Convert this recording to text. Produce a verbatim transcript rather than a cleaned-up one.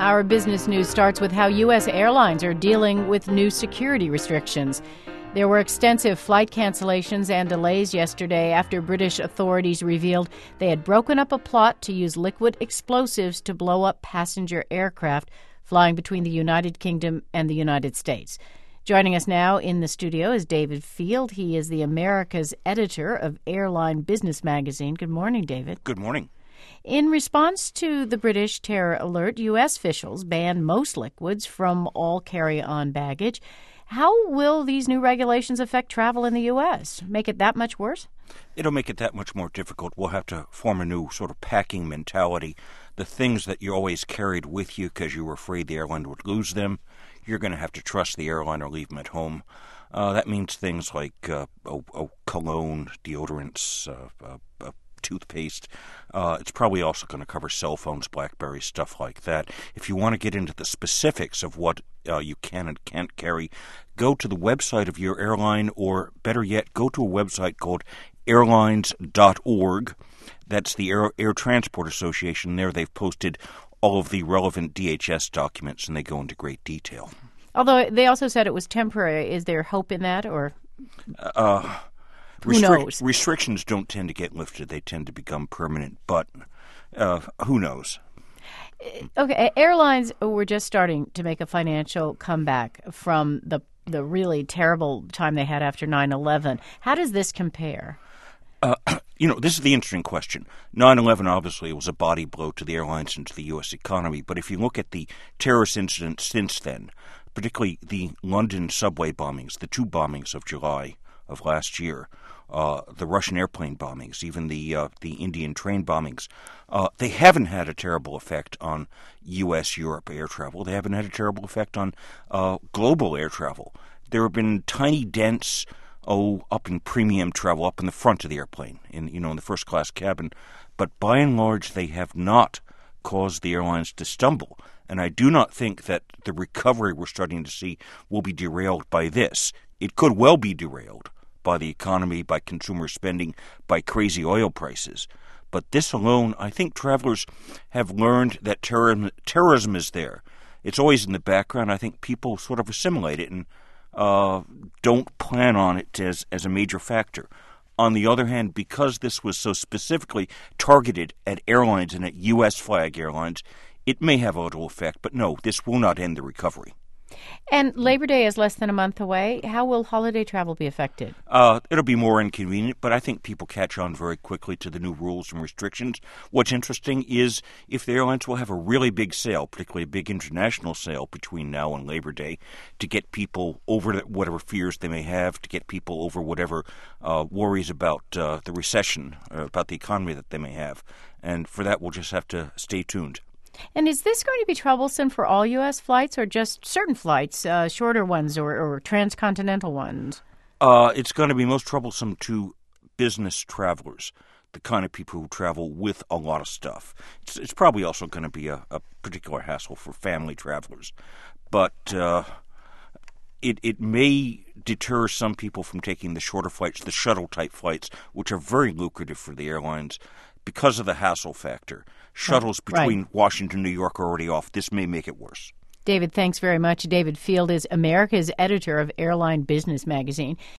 Our business news starts with how U S airlines are dealing with new security restrictions. There were extensive flight cancellations and delays yesterday after British authorities revealed they had broken up a plot to use liquid explosives to blow up passenger aircraft flying between the United Kingdom and the United States. Joining us now in the studio is David Field. He is the America's editor of Airline Business Magazine. Good morning, David. Good morning. In response to the British terror alert, U S officials banned most liquids from all carry-on baggage. How will these new regulations affect travel in the U S? Make it that much worse? It'll make it that much more difficult. We'll have to form a new sort of packing mentality. The things that you always carried with you because you were afraid the airline would lose them, you're going to have to trust the airline or leave them at home. Uh, that means things like uh, oh, oh, cologne, deodorants, uh, uh, uh, toothpaste. Uh, it's probably also going to cover cell phones, BlackBerry, stuff like that. If you want to get into the specifics of what uh, you can and can't carry, go to the website of your airline, or better yet, go to a website called airlines dot org. That's the Air, Air Transport Association. There they've posted all of the relevant D H S documents, and they go into great detail. Although they also said it was temporary. Is there hope in that, or uh, who restri- knows? Restrictions don't tend to get lifted. They tend to become permanent, but uh, who knows? Okay, airlines were just starting to make a financial comeback from the the really terrible time they had after nine eleven. How does this compare? Uh, you know, this is the interesting question. nine eleven obviously was a body blow to the airlines and to the U S economy, but if you look at the terrorist incidents since then, particularly the London subway bombings, the two bombings of July of last year, uh, the Russian airplane bombings, even the uh, the Indian train bombings, uh, they haven't had a terrible effect on U S Europe air travel. They haven't had a terrible effect on uh, global air travel. There have been tiny dents, oh, up in premium travel, up in the front of the airplane, in you know, in the first class cabin, but by and large, they have not caused the airlines to stumble. And I do not think that the recovery we're starting to see will be derailed by this. It could well be derailed by the economy, by consumer spending, by crazy oil prices. But this alone, I think travelers have learned that terrorism, terrorism is there. It's always in the background. I think people sort of assimilate it and uh, don't plan on it as, as a major factor. On the other hand, because this was so specifically targeted at airlines and at U S flag airlines, it may have a little effect, but no, this will not end the recovery. And Labor Day is less than a month away. How will holiday travel be affected? Uh, it'll be more inconvenient, but I think people catch on very quickly to the new rules and restrictions. What's interesting is if the airlines will have a really big sale, particularly a big international sale between now and Labor Day, to get people over whatever fears they may have, to get people over whatever uh, worries about uh, the recession, uh, about the economy that they may have. And for that, we'll just have to stay tuned. And is this going to be troublesome for all U S flights or just certain flights, uh, shorter ones or, or transcontinental ones? Uh, it's going to be most troublesome to business travelers, the kind of people who travel with a lot of stuff. It's, it's probably also going to be a, a particular hassle for family travelers. But uh, it, it may deter some people from taking the shorter flights, the shuttle-type flights, which are very lucrative for the airlines because of the hassle factor. Shuttles between right. Washington and New York are already off. This may make it worse. David, thanks very much. David Field is America's editor of Airline Business Magazine.